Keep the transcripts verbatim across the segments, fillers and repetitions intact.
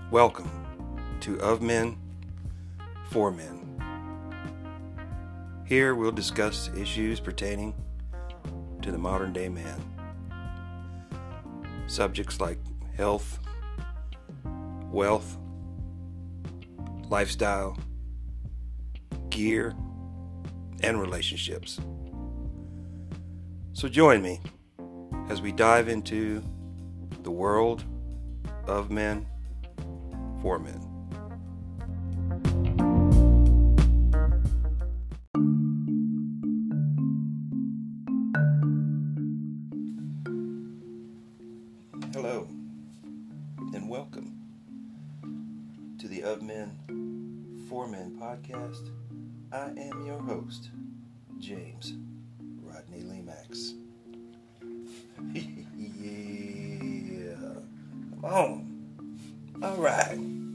Welcome to Of Men, For Men. Here we'll discuss issues pertaining to the modern day man. Subjects like health, wealth, lifestyle, gear, and relationships. So join me as we dive into the world of men for men. Hello, and welcome to the Of Men, For Men podcast. I am your host, James Rodney Lemax. Yeah, come on. All right.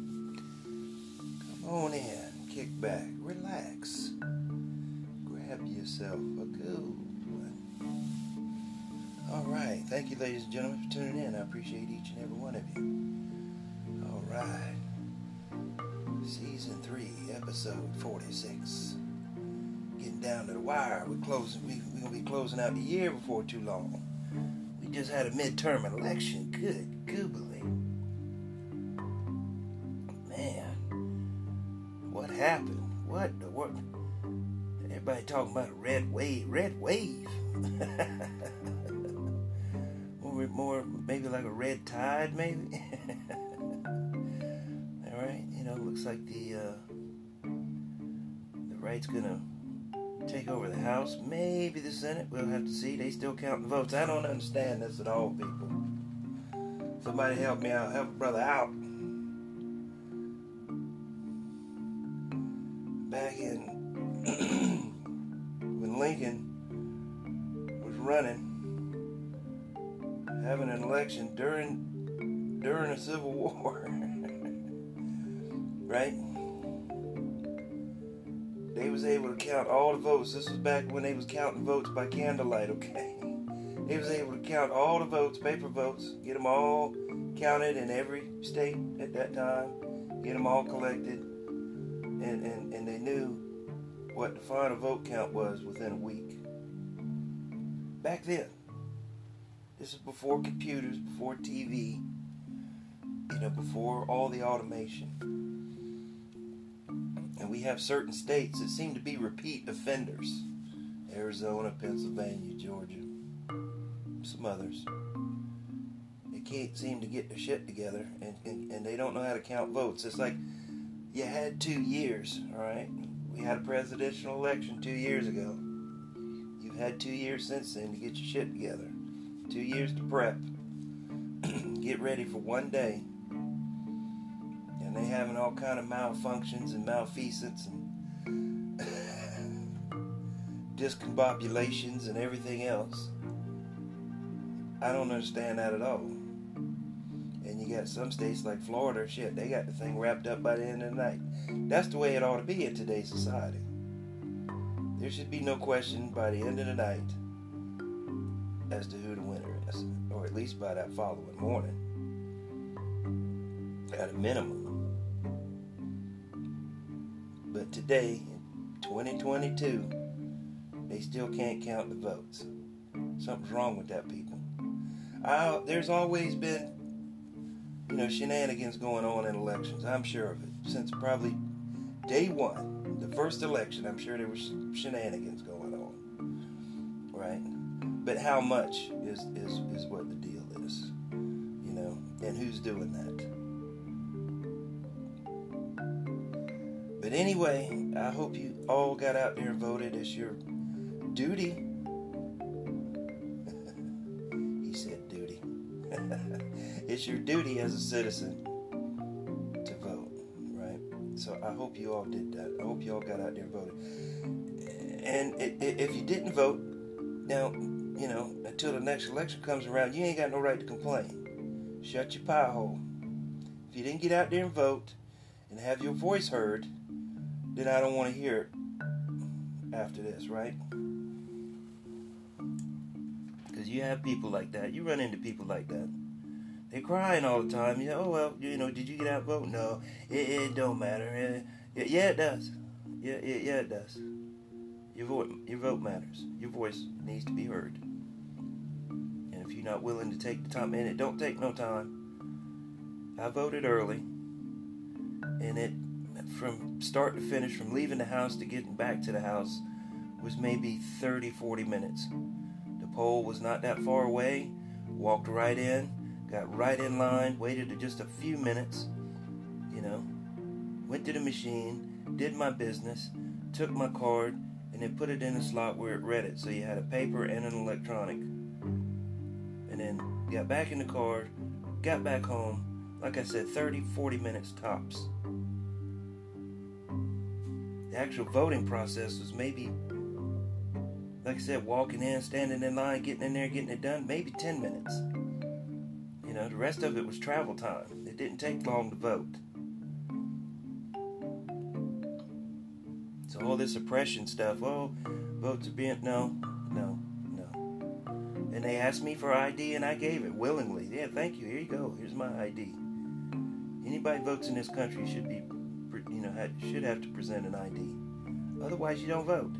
Come on in, kick back, relax. Grab yourself a good one. All right. Thank you, ladies and gentlemen, for tuning in. I appreciate each and every one of you. All right. Season three, episode forty-six. Getting down to the wire. We're closing. We, we're gonna be closing out the year before too long. We just had a midterm election. Good googly. Man, what happened? What the what? Everybody talking about a red wave. Red wave. more, more, maybe like a red tide, maybe. All right. You know, looks like the uh, the right's gonna take over the House, maybe the Senate. We'll have to see. They still counting votes. I don't understand this at all, people. Somebody help me out. Help a brother out. Back in when Lincoln was running, having an election during during a Civil War, right? They was able to count all the votes. This was back when they was counting votes by candlelight, okay? They was able to count all the votes, paper votes, get them all counted in every state at that time, get them all collected, and, and, and they knew what the final vote count was within a week. Back then. This is before computers, before T V, you know, before all the automation. And we have certain states that seem to be repeat offenders. Arizona, Pennsylvania, Georgia, some others. They can't seem to get their shit together, and, and, and they don't know how to count votes. It's like you had two years, all right? We had a presidential election two years ago. You've had two years since then to get your shit together. Two years to prep. Get ready for one day. And they having all kind of malfunctions and malfeasance and discombobulations and everything else. I don't understand that at all. And you got some states like Florida, shit, they got the thing wrapped up by the end of the night. That's the way it ought to be in today's society. There should be no question by the end of the night as to who the winner is, or at least by that following morning, at a minimum. But today, in twenty twenty-two, they still can't count the votes. Something's wrong with that, people. I, there's always been, you know, shenanigans going on in elections. I'm sure of it. Since probably day one, the first election, I'm sure there was shenanigans going on, right? But how much is, is, is what the deal is, you know, and who's doing that? But anyway, I hope you all got out there and voted. It's your duty. He said duty. It's your duty as a citizen to vote, right? So I hope you all did that. I hope you all got out there and voted. And if you didn't vote, now, you know, until the next election comes around, you ain't got no right to complain. Shut your pie hole. If you didn't get out there and vote and have your voice heard, then I don't want to hear it after this, right? Because you have people like that. You run into people like that. They're crying all the time. You know, oh, well, you know, did you get out vote? No, it, it don't matter. Yeah, yeah, it does. Yeah, yeah, yeah, it does. Your vote, your vote matters. Your voice needs to be heard. And if you're not willing to take the time, and it don't take no time. I voted early, and it, from start to finish, from leaving the house to getting back to the house, was maybe thirty, forty minutes. The poll was not that far away. Walked right in, got right in line, waited just a few minutes, you know, went to the machine, did my business, took my card, and then put it in a slot where it read it. So you had a paper and an electronic. And then got back in the car, got back home, like I said, thirty, forty minutes tops. The actual voting process was maybe, like I said, walking in, standing in line, getting in there, getting it done, maybe ten minutes. You know, the rest of it was travel time. It didn't take long to vote. So all this oppression stuff, oh, votes are being, no, no, no. And they asked me for I D and I gave it willingly. Yeah, thank you, here you go, here's my I D. Anybody votes in this country should be, you know, should have to present an I D. Otherwise you don't vote.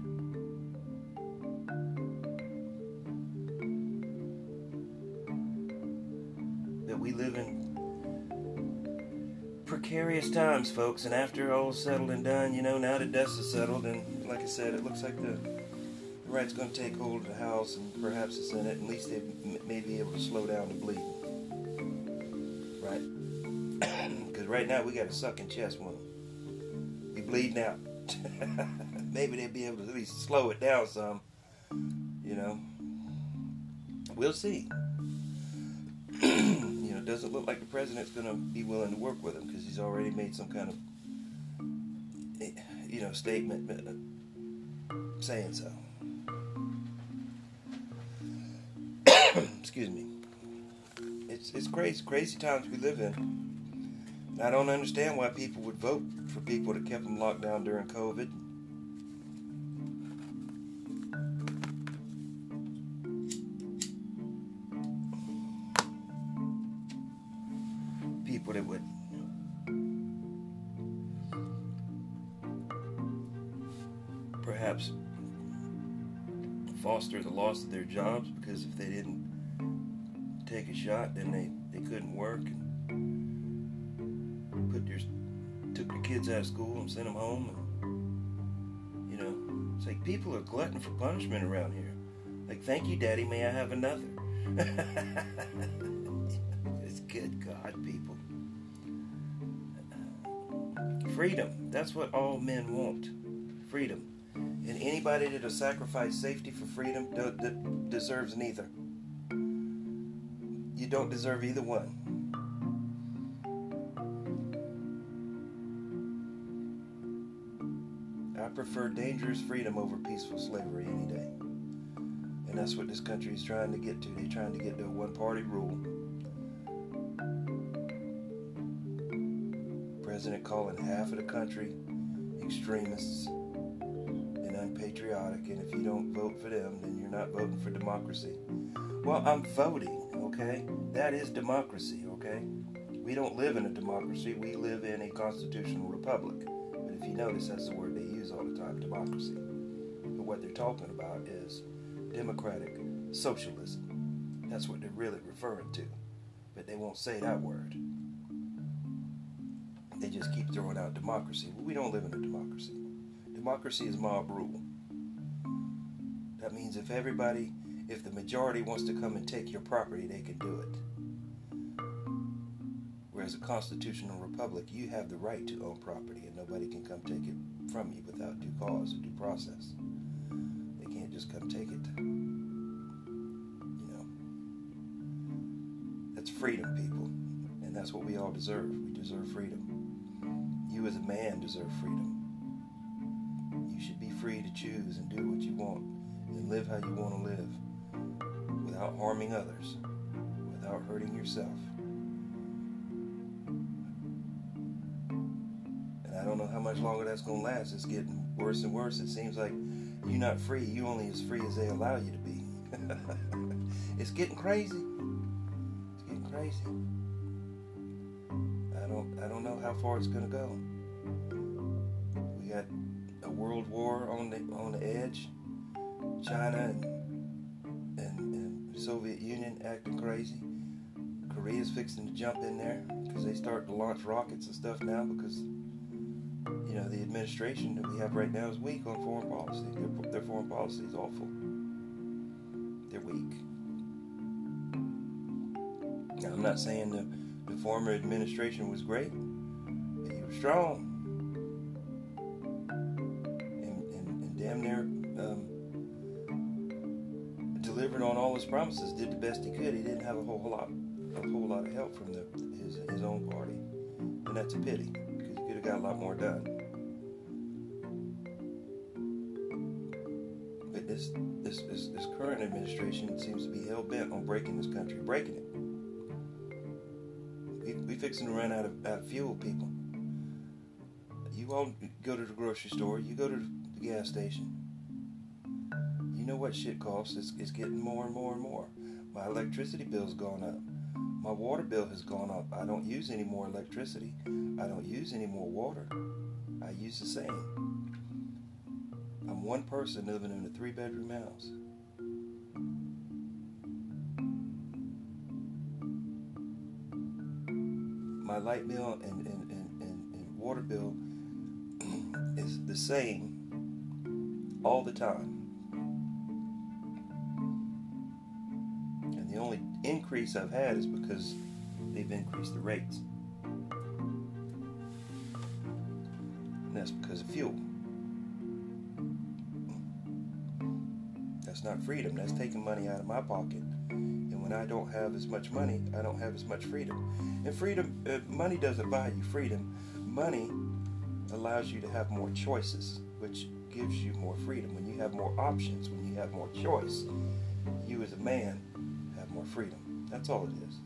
We live in precarious times, folks, and after all's settled and done, you know, now the dust is settled, and like I said, it looks like the, the right's going to take hold of the House and perhaps the Senate. At least they m- may be able to slow down the bleeding, right? Because right now we got a sucking chest wound. We bleeding out. Maybe they'll be able to at least slow it down some, you know. We'll see. It doesn't look like the president's going to be willing to work with him because he's already made some kind of, you know, statement saying so. Excuse me. It's it's crazy, crazy times we live in. I don't understand why people would vote for people that kept them locked down during COVID. People that would perhaps foster the loss of their jobs because if they didn't take a shot, then they, they couldn't work and put their took their kids out of school and sent them home. And, you know, it's like people are glutton for punishment around here. Like, thank you, Daddy, may I have another? It's good God, people. Freedom. That's what all men want. Freedom. And anybody that'll sacrifice safety for freedom do, do, deserves neither. You don't deserve either one. I prefer dangerous freedom over peaceful slavery any day. And that's what this country is trying to get to. They're trying to get to a one-party rule. President calling half of the country extremists and unpatriotic, and if you don't vote for them, then you're not voting for democracy. Well, I'm voting, okay? That is democracy, okay? We don't live in a democracy. We live in a constitutional republic. But if you notice, that's the word they use all the time, democracy. But what they're talking about is democratic socialism. That's what they're really referring to. But they won't say that word. They just keep throwing out democracy. Well, we don't live in a democracy. Democracy is mob rule. That means if everybody, if the majority wants to come and take your property, they can do it. Whereas a constitutional republic, you have the right to own property and nobody can come take it from you without due cause or due process. They can't just come take it. You know. That's freedom, people. And that's what we all deserve. We deserve freedom. You as a man deserve freedom. You should be free to choose and do what you want and live how you want to live without harming others, without hurting yourself. And I don't know how much longer that's going to last. It's getting worse and worse. It seems like you're not free. You're only as free as they allow you to be. It's getting crazy. It's getting crazy. I don't I don't know how far it's gonna go. We got a world war on the on the edge. China and and, and Soviet Union acting crazy. Korea's fixing to jump in there because they start to launch rockets and stuff now because, you know, the administration that we have right now is weak on foreign policy. Their, their foreign policy is awful. They're weak. Now, I'm not saying the, the former administration was great, but he was strong. And, and, and damn near um, delivered on all his promises, did the best he could. He didn't have a whole lot a whole lot of help from the, his, his own party. And that's a pity, because he could have got a lot more done. But this this, this, this current administration seems to be hell-bent on breaking this country, breaking it. We, we fixing to run out of, out of fuel, people. You all go to the grocery store, you go to the gas station. You know what shit costs. It's, it's getting more and more and more. My electricity bill's gone up. My water bill has gone up. I don't use any more electricity. I don't use any more water. I use the same. I'm one person living in a three-bedroom house. My light bill and, and, and, and, and water bill is the same all the time. And the only increase I've had is because they've increased the rates. And that's because of fuel. That's not freedom. That's taking money out of my pocket. And when I don't have as much money, I don't have as much freedom. And freedom, uh, money doesn't buy you freedom. Money allows you to have more choices, which gives you more freedom. When you have more options, when you have more choice, you as a man have more freedom. That's all it is.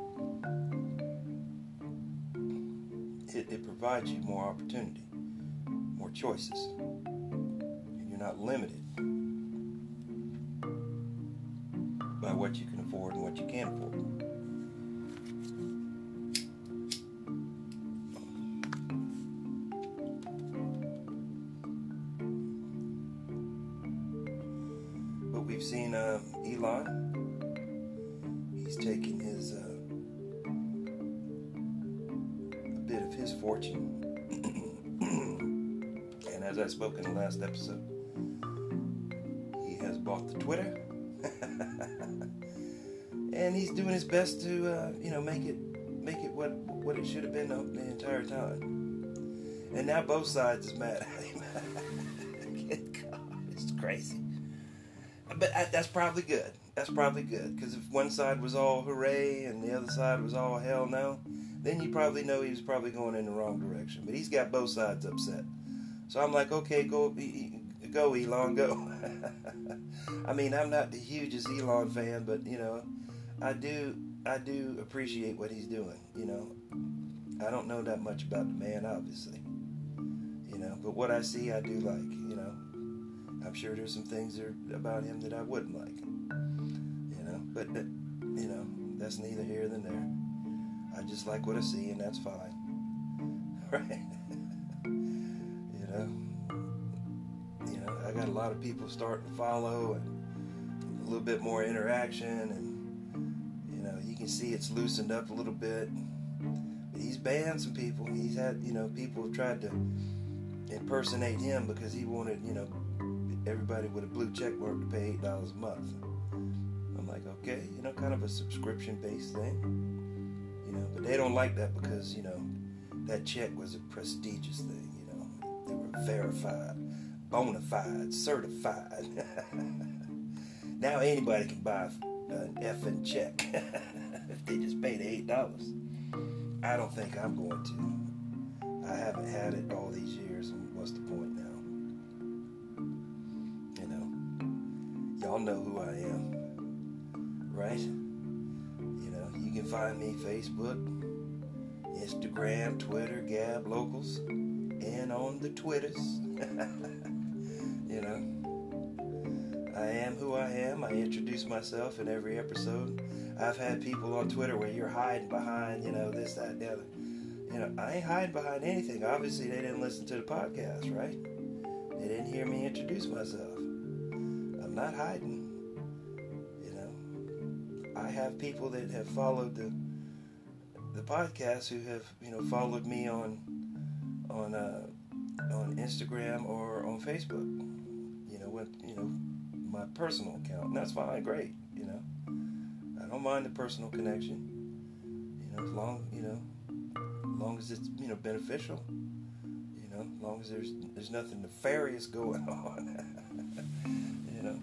It, it provides you more opportunity, more choices. And you're not limited by what you can afford and what you can't afford. But we've seen uh, Elon. He's taking his uh, a bit of his fortune, and as I spoke in the last episode, he has bought the Twitter. And he's doing his best to, uh, you know, make it, make it what what it should have been the, the entire time. And now both sides is mad at him. God, it's crazy. But I, that's probably good. That's probably good, because if one side was all hooray and the other side was all hell no, then you probably know he was probably going in the wrong direction. But he's got both sides upset. So I'm like, okay, go, go, Elon, go. I mean, I'm not the hugest Elon fan, but you know. I do I do appreciate what he's doing, you know. I don't know that much about the man, obviously. You know, but what I see I do like, you know. I'm sure there's some things there about him that I wouldn't like. You know, but uh, you know, that's neither here nor there. I just like what I see, and that's fine. Right? You know. You know, I got a lot of people starting to follow and a little bit more interaction, and you can see it's loosened up a little bit. But he's banned some people. He's had, you know, people have tried to impersonate him because he wanted, you know, everybody with a blue check mark to pay eight dollars a month. I'm like, okay, you know, kind of a subscription-based thing. You know, but they don't like that because, you know, that check was a prestigious thing, you know. They were verified, bona fide, certified. Now anybody can buy an effing check if they just paid eight dollars. I don't think I'm going to. I haven't had it all these years, and what's the point now? You know, y'all know who I am, right? You know, you can find me Facebook, Instagram, Twitter, Gab, Locals, and on the Twitters. You know, I am who I am. I introduce myself in every episode. I've had people on Twitter where you're hiding behind, you know, this, that, the other. You know, I ain't hiding behind anything. Obviously, they didn't listen to the podcast, right? They didn't hear me introduce myself. I'm not hiding. You know, I have people that have followed the the podcast who have, you know, followed me on on uh, on Instagram or on Facebook. You know, with you know my personal account, and that's fine, great. You know, I don't mind the personal connection. You know, as long you know, as long as it's you know beneficial. You know, as long as there's there's nothing nefarious going on. You know,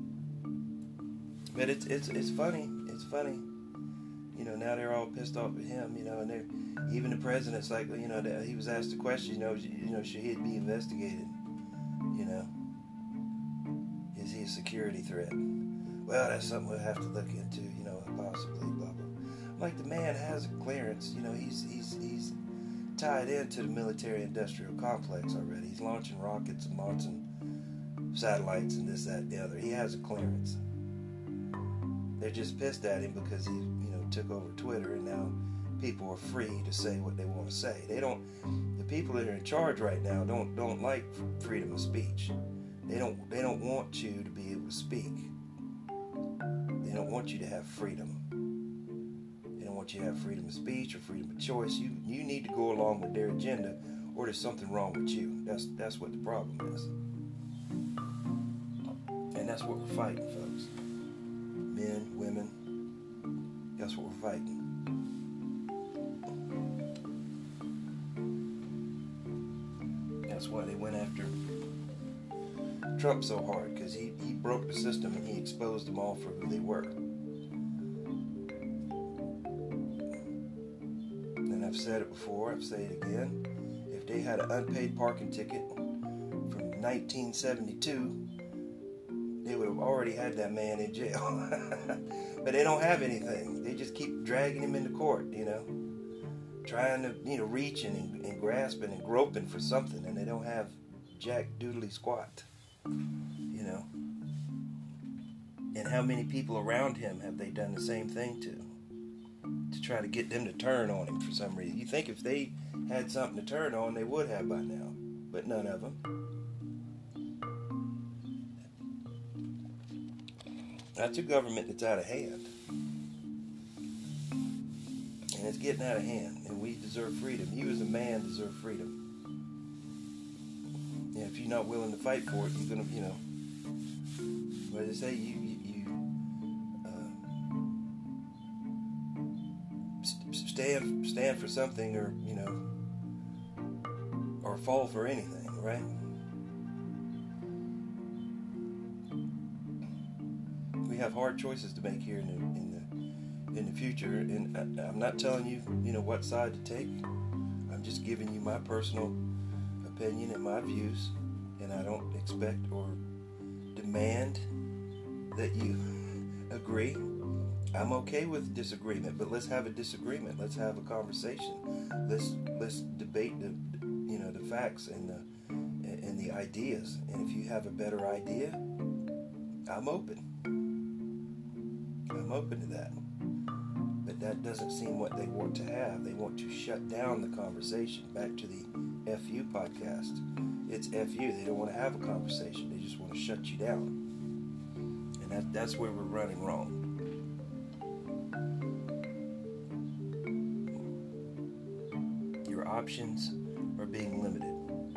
but it's it's it's funny. It's funny. You know, now they're all pissed off at him. You know, and they're even the president's like, you know, he was asked the question. You know, you know, should he be investigated? You know, is he a security threat? Well, that's something we'll have to look into. You know, possibly, blah blah. Like, the man has a clearance. You know, he's he's he's tied into the military-industrial complex already. He's launching rockets and launching satellites and this, that, and the other. He has a clearance. They're just pissed at him because he, you know, took over Twitter, and now people are free to say what they want to say. They don't. The people that are in charge right now don't don't like freedom of speech. They don't. They don't want you to be able to speak. They don't want you to have freedom. They don't want you to have freedom of speech or freedom of choice. You you need to go along with their agenda, or there's something wrong with you. That's that's what the problem is, and that's what we're fighting, folks. Men, women, that's what we're fighting. That's why they went after Trump so hard, because he, he broke the system and he exposed them all for who they were. And I've said it before, I've said it again. If they had an unpaid parking ticket from nineteen seventy-two, they would have already had that man in jail. But they don't have anything. They just keep dragging him into court, you know, trying to, you know, reaching and, and grasping and groping for something, and they don't have jack doodly squat, you know. And how many people around him have they done the same thing to? To try to get them to turn on him for some reason. You think if they had something to turn on, they would have by now. But none of them. That's a government that's out of hand. And it's getting out of hand. And we deserve freedom. You as a man deserve freedom. And if you're not willing to fight for it, you're going to, you know, what do they say? You, you, you uh, st- stand, stand for something, or, you know, or fall for anything, right? We have hard choices to make here in the in the in the future, and I, I'm not telling you, you know, what side to take. I'm just giving you my personal opinion and my views, and I don't expect or demand that you agree. I'm okay with disagreement, but let's have a disagreement. Let's have a conversation. Let's let's debate the you know the facts and the and the ideas. And if you have a better idea, I'm open. I'm open to that. But that doesn't seem what they want to have. They want to shut down the conversation. Back to the F U podcast. It's F U. They don't want to have a conversation. They just want to shut you down. And that, that's where we're running wrong. Your options are being limited.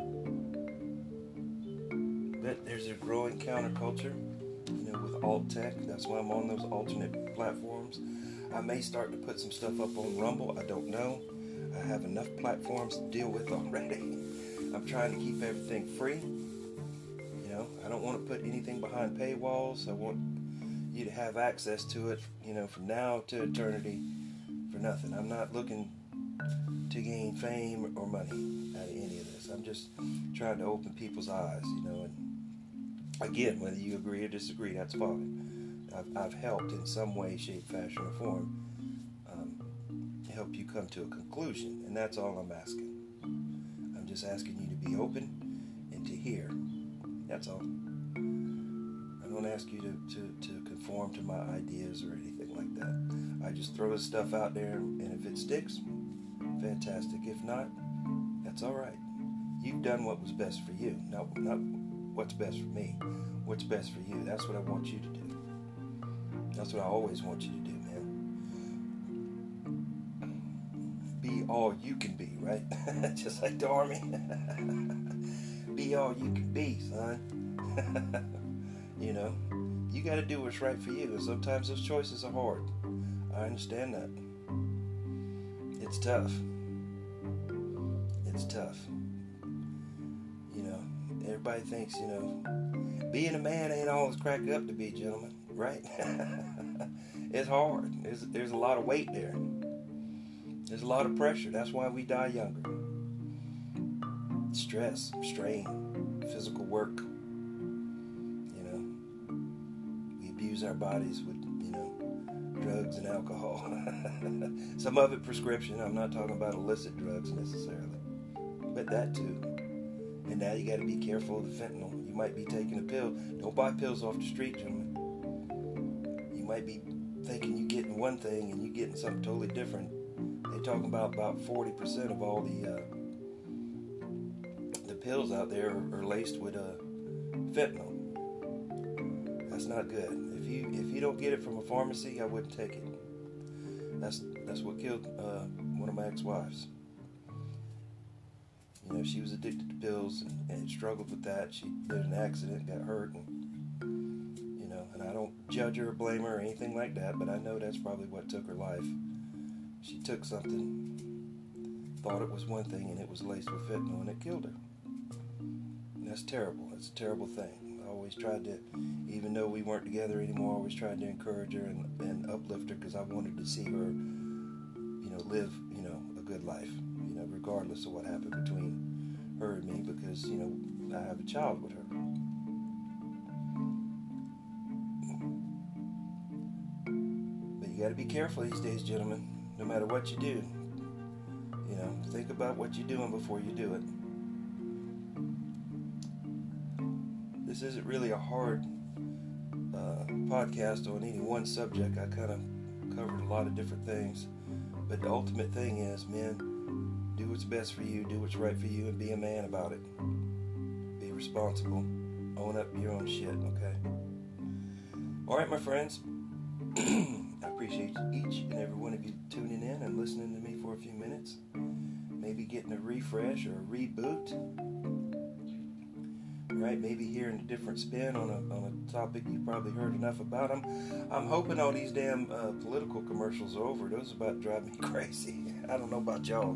But there's a growing counterculture, you know, with alt tech. That's why I'm on those alternate platforms. I may start to put some stuff up on Rumble. I don't know. I have enough platforms to deal with already. I'm trying to keep everything free. You know, I don't want to put anything behind paywalls. I want you to have access to it, you know, from now to eternity for nothing. I'm not looking to gain fame or money out of any of this. I'm just trying to open people's eyes, you know, and again, whether you agree or disagree, that's fine. I've, I've helped in some way, shape, fashion, or form um, help you come to a conclusion, and that's all I'm asking. I'm just asking you to be open and to hear. That's all. I don't ask you to, to, to conform to my ideas or anything like that. I just throw this stuff out there, and if it sticks, fantastic. If not, that's all right. You've done what was best for you. Not, not what's best for me. What's best for you. That's what I want you to do. That's what I always want you to do, man. Be all you can be, right? Just like the Army. Be all you can be, son. You know, you got to do what's right for you. And sometimes those choices are hard. I understand that. It's tough. It's tough. You know, everybody thinks, you know, being a man ain't always cracked up to be, gentlemen, right? It's hard. There's, there's a lot of weight there. There's a lot of pressure. That's why we die younger. Stress, strain, physical work. You know, we abuse our bodies with, you know, drugs and alcohol. Some of it prescription. I'm not talking about illicit drugs necessarily, but that too. And now you got to be careful of the fentanyl. You might be taking a pill. Don't buy pills off the street, gentlemen. You might be thinking you're getting one thing and you're getting something totally different. They're talking about about forty percent of all the uh, the pills out there are, are laced with uh, fentanyl. That's not good. If you if you don't get it from a pharmacy, I wouldn't take it. That's that's what killed uh, one of my ex-wives. You know, she was addicted to pills and, and struggled with that. She did an accident, got hurt, and you know, and I don't judge her or blame her or anything like that, but I know that's probably what took her life. She took something, thought it was one thing, and it was laced with fentanyl, and it killed her. And that's terrible. That's a terrible thing. I always tried to, even though we weren't together anymore, I always tried to encourage her and, and uplift her because I wanted to see her, you know, live, you know, a good life, you know, regardless of what happened between her and me, because, you know, I have a child with her. But you got to be careful these days, gentlemen. No matter what you do, you know, think about what you're doing before you do it. This isn't really a hard uh, podcast on any one subject. I kind of covered a lot of different things. But the ultimate thing is, man, do what's best for you, do what's right for you, and be a man about it. Be responsible. Own up to your own shit, okay? All right, my friends. I appreciate each and every one of you tuning in and listening to me for a few minutes. Maybe getting a refresh or a reboot. Right? Maybe hearing a different spin on a on a topic you probably heard enough about. I'm I'm hoping all these damn uh, political commercials are over. Those are about to drive me crazy. I don't know about y'all.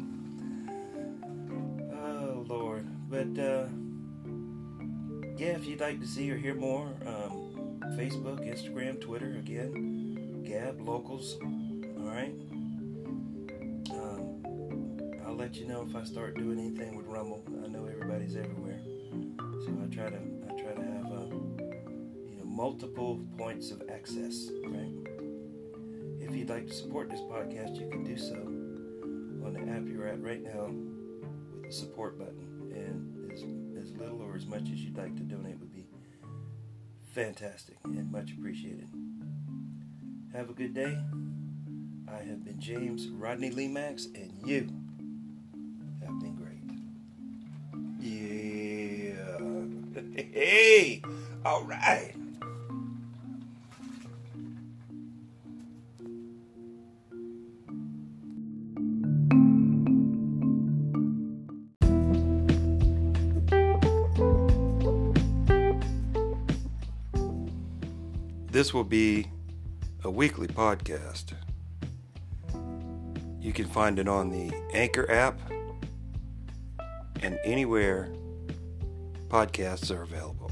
Oh Lord. But uh, yeah, if you'd like to see or hear more, um, Facebook, Instagram, Twitter, again. Gab, locals, alright? Um, I'll let you know if I start doing anything with Rumble. I know everybody's everywhere. So I try to I try to have uh, you know, multiple points of access, right? If you'd like to support this podcast, you can do so on the app you're at right now with the support button. And as, as little or as much as you'd like to donate would be fantastic and much appreciated. Have a good day. I have been James Rodney Lee Max, and you have been great. Yeah. Hey, all right. This will be a weekly podcast. You can find it on the Anchor app and anywhere podcasts are available.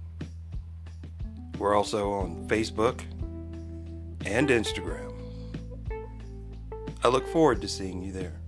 We're also on Facebook and Instagram. I look forward to seeing you there.